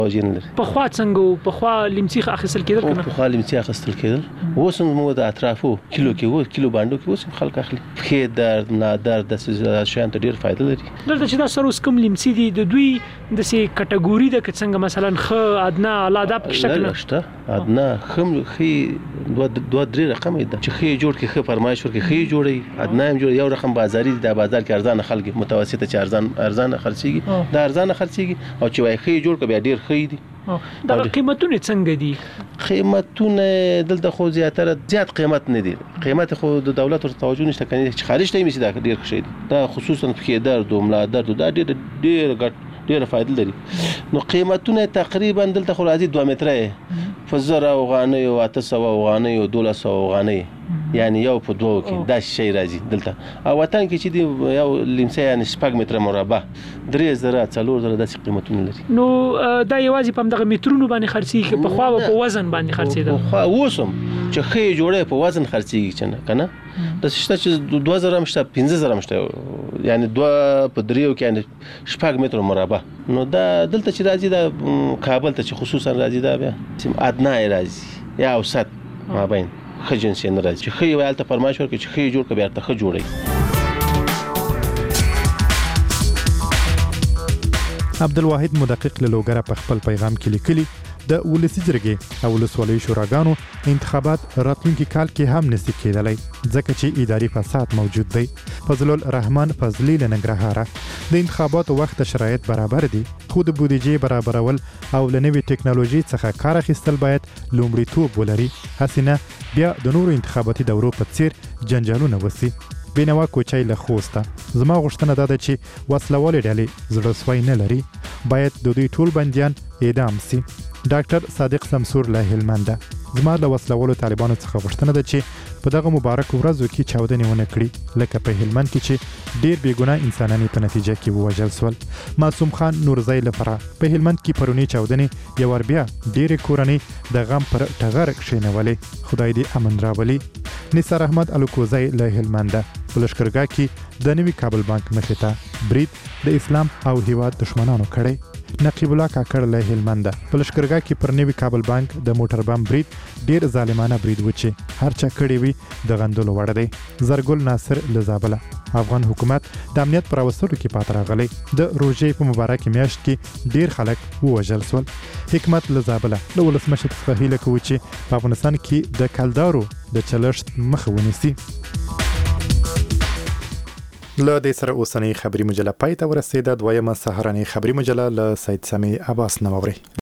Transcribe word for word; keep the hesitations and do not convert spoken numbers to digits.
توجه نه لري. په خوا څنګه په خوا لیمڅي اخیستل کېدل کنه؟ په خوا لیمڅي اخیستل کېدل. اوس مو د اطرافو کیلو کې وو کیلو باندې کې اوس خلک اخلي. خې درد نه درد د شیان ته ډیر فائدہ لري. دلته چې دا سره اوس کوم لیمڅي دي د دوی د سي کټګوري د څنګه مثلا خ ادنا الاده په شکل نشته. ادنا خم خې دوه دوه درې رقم دي چې خې جوړ کې خې فرمایش ورکې خې جوړي ادنا هم جوړ یو رقم بازاري د بازار کې ارزان خلک متوسطه چې ارزان ارزان خرڅيږي دا ارزان خرڅيږي او چې وای خې جوړ کبه ډیر خې دي. دا قیمتونه څنګه دي؟ قیمتونه دلته خو زیاتره زیات قیمت نه دي. قیمت خو د دولت ور توجه نشته کني چې خارج ته میسي دا ډیر ښه دي. دا خصوصا په درد او ملا درد دا ډیر ډیر ګټ ډیر فائدہ لري. نو قیمتونه تقریبا دلته خو راځي دوه متره فزر او غانې او اته سوه او غانې او دوه سوه غانې یعنی یو په دوه کې دا شی راځي دلته. او وطن کې چې دی یو لیمڅه یعنی شپږ متره مربع درې زره څلور زره داسې قیمتونه لري. نو دا یوازې په دغه مترونو باندې خرڅيږي په خوا او په وزن باندې خرڅېدل. خو اوسم چې خې جوړه په وزن خرڅيږي چې کنه د شته چې دوه زره مشته پنځه زره مشته یعنی دوه په دریو کې یعنی شپږ متره مربع. نو دا دلته چې راځي دا کابل ته چې خصوصا راځي دا بیا سم ادنا راځي یا اوسط ما بین خجنس نه راځي چې خې ویل ته فرمایش ورکړي چې خې جوړ کبه ارته خ جوړي. عبدالواحد مدقق له لوګره په خپل پیغام کې لیکلي د ولسی جرګې او ولسوالۍ شوراګانو انتخابات راتلونکي کال کې هم نشي کېدلی ځکه چې اداري فساد موجود دی. فضل الرحمن فضلی له ننګرهار د انتخاباتو وخت شرایط برابر دي خو د بودیجې برابرول او له نوې ټکنالوژي څخه کار اخیستل باید لومړیتوب ولري حسینه بیا د نورو انتخاباتي دورو په څیر جنجالونه وسی. بینوا کوچای له خوسته زما غوښتنه ده چې وسلوالې ډلې زړه سوی نه لري باید د دوی ټول بنديان اعدام سي. ډاکټر صادق سمسور له هلمند زما د وسلوالو طالبانو څخه غوښتنه ده چې په دغه مبارک ورځو کې چاودنې ونه کړي لکه په هلمند کې چې ډیر بې ګناه انسانان په نتیجه کې ووژل شول. معصوم خان نورزی لپاره په هلمند کې پرونی چاودنې یو ور بیا ډیر کورنۍ د غم پر ټغر کښینولې خدای دې امن راولي. نثار احمد الکوزی له هلمند په لشکرګاه کې د نوي کابل بانک مخې ته برید د اسلام او هیواد دشمنانو کړی. نقیب الله کاکړ له هلمند په لشکرګاه کې پر نوي کابل بانک د موټر بم برید ډیر ظالمانه برید و چې هر چا کړی وي د غندلو وړ دی. زرګل ناصر له زابله افغان حکومت د امنیت پر وسلو کې پات راغلی د روژې په مبارک میاشت کې ډیر خلک ووژل شول. حکمت له زابله له ولسمشر څخه هیله کوي چې په افغانستان کې د کلدارو د چلښت مخه ونیسي. له دې سره اوسنۍ خبري مجله پای ته ورسېده. دویمه سهارنۍ خبري مجله له سید سامي عباس نو اوري.